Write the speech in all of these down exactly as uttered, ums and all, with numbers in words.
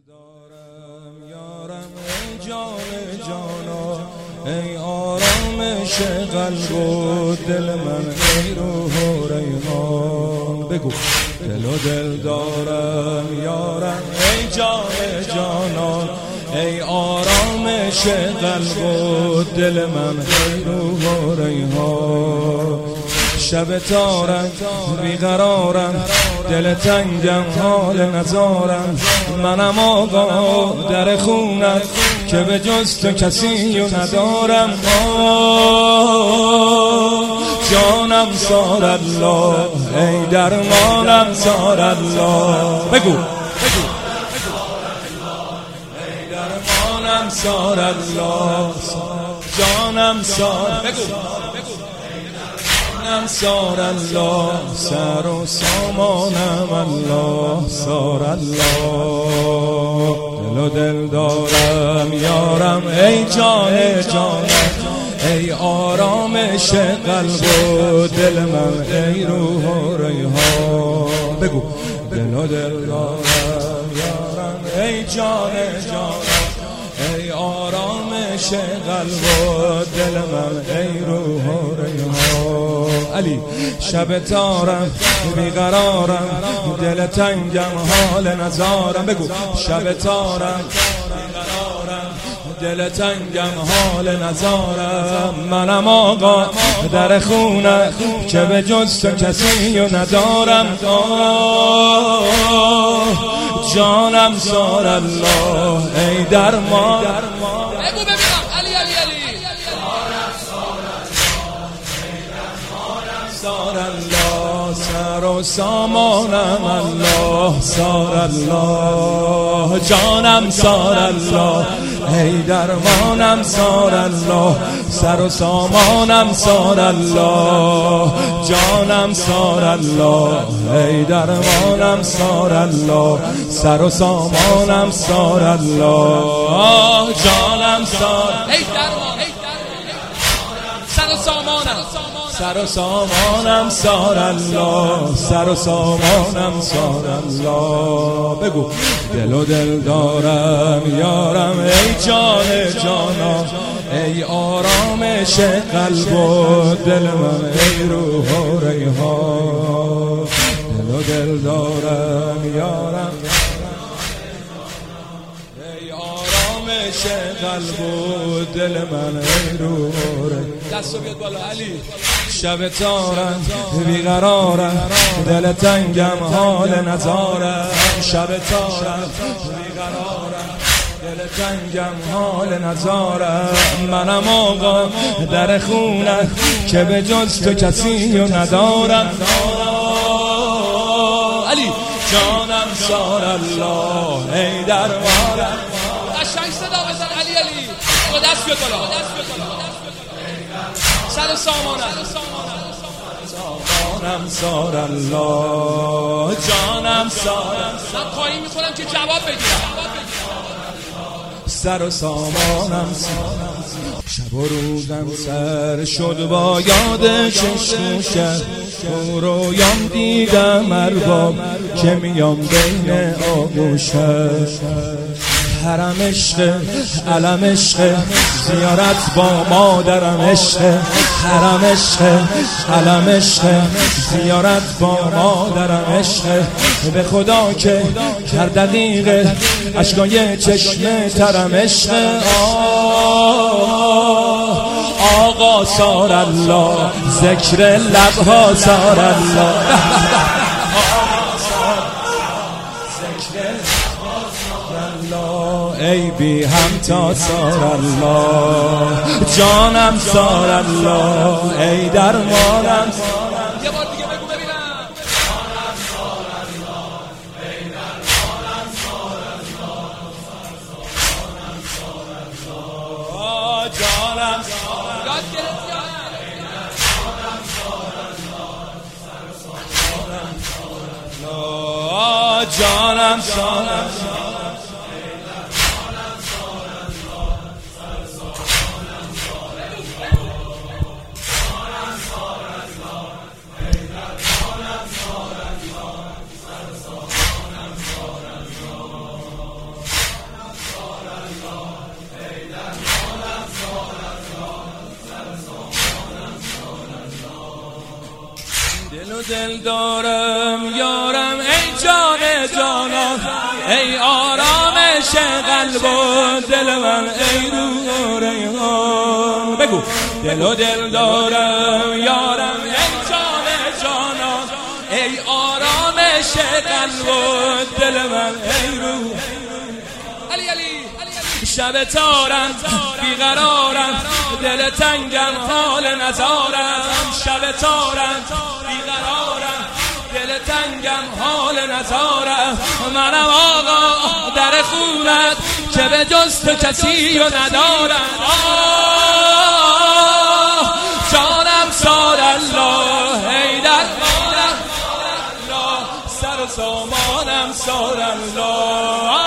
دارم یارم ای جان جانا، ای آرامش قلب و دل من، ای روح و ریحان. بگو دل و دل دارم یارم ای جان جانا، ای آرامش قلب و دل من، ای روح و ریحان. شب تارم بیقرارم، دل تنگم حال نزارم، منم آقا در خونم که به جز تو کسی رو ندارم. جانم سار الله، ای درمانم سار الله. بگو ای درمانم سار الله، جانم سار. بگو جانم سار الله، سر و سامانم الله سار الله. دل و دل دارم یارم ای جان جانم، ای آرامش قلب و دل من، ای روح و ریحان. بگو دل و دل دارم یارم ای جان جانم، ای آرامش قلب و دل من، ای روح و ریحان. علی شب تارم بیقرارم، دل تنگم حال نزارم. بگو شب تارم بیقرارم، دل تنگم حال نزارم، منم آقا در خونم که به جز تو کسی رو ندارم. جانم سار الله، ای درمان. بگو ببینم علی علی علی سار الله، سر و سامانم الله سار الله. جانم سار الله، ای درمانم سار الله، سر و سامانم سار الله. جانم سار الله، ای درمانم سار الله، سر و سامانم سار الله. جانم سار، ای درمان، سر و سامانم سر و سامانم سار الله، سر و سامانم سار الله. بگو دل و دل دارم یارم ای جان جانا، ای آرامش قلب و دل من، ای روح و ریحان. دل و دل دارم یارم ای آرامش قلب و دل من، ای روح و ریحان. دستو بیاد بالا علی. شب تارم بیقرارم، دل تنگم حال نزارم. شب تارم بیقرارم، دل تنگم حال نزارم، منم آقا در خونم که به جز تو کسی رو ندارم. علی جانم سار الله، ای درمانم. قشنگ صدا بزن علی علی. با دست بیاد بالا. سر و سامانم سامانم سار الله، جانم سار. من خواهی میکنم که جواب بگیرم. سر و سامانم سار. شب و روزم سر شد با یاد چشم کرد، تو رویام دیدم ارباب که میام بین آغوشت. حرم عشق علم عشق، زیارت با مادرم عشق. حرم عشق علم عشق، زیارت با مادرم عشق. به خدا که هر دقیقه اشکای چشم ترم عشق. آقا سار الله، ذکر لبها سار الله. ای بی همتا سار الله، جانم سار الله، ای درمانم. یه بار دیگه بگو ببینم. جانم سار الله، ای درمانم سار الله، جانم سار الله. جانم سار الله، یاد گرفتی یا ای درمانم سار الله، جانم سار الله. جانم سار الله. و دل دارم یارم ای جان جانان، ای آرامش قلب و دل من ای روح و ریحان. بگو دل و دل دارم یارم ای جان جانان، ای آرامش قلب و دل من ای روح. علی علی شب تارم بیقرارم، دل تنگم حال نزارم. شب تارم بیقرارم، دل تنگم حال نزارم. منم آقا در خونت که به جز تو کسی رو ندارم. جانم سار الله ای در سر و سامانم سار الله.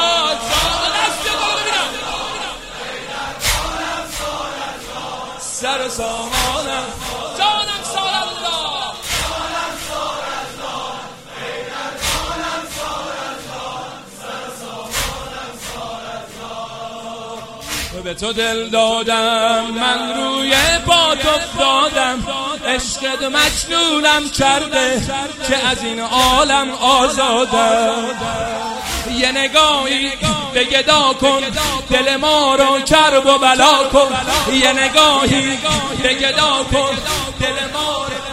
سر و سامانم جانم سار الله، جانم سار الله، ای در جانم سار الله، سر و سامانم سار الله. به تو دل دادم من روی پات افتادم، عشقت مجنونم کرده که از این عالم آزادم. یه نگاهی به گدا کن دل ما رو کرب و بلا کن. یه نگاهی به گدا کن دل ما رو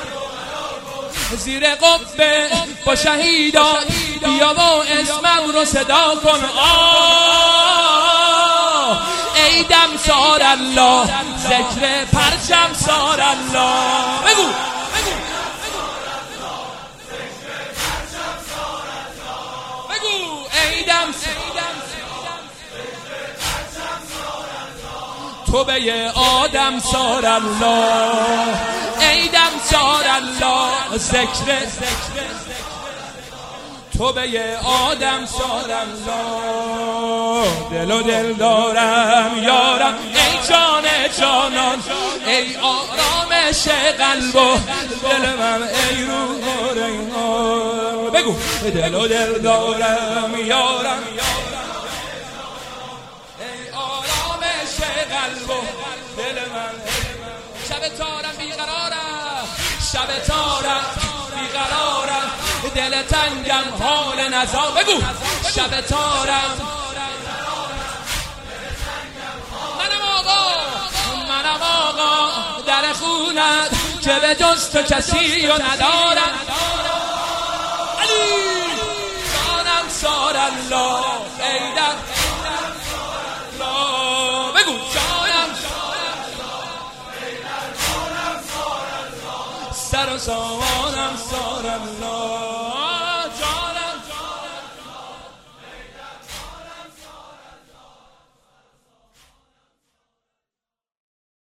زیر قبه با شهیدا بیا و اسمم رو صدا کن. آه ای دم سار الله، ذکر پرچم سار الله. بگو تو به آدم سار الله، ای دم سار الله، ذکر تو به آدم سار الله. دل و دل دارم یارم ای جان جانان، ای آرامش قلب و دل من ای روح و ریحان. بگو دل و دل دارم یارم قلب و دل من. شب تارم بیقرارم، شب تارم بیقرارم، دل تنگم حال نزار. بگو شب تارم منم آقا، منم آقا در خونت که به جز تو کسی رو ندارم. علی جانم سار الله ای در بگو جانم سر و سامانم سار الله.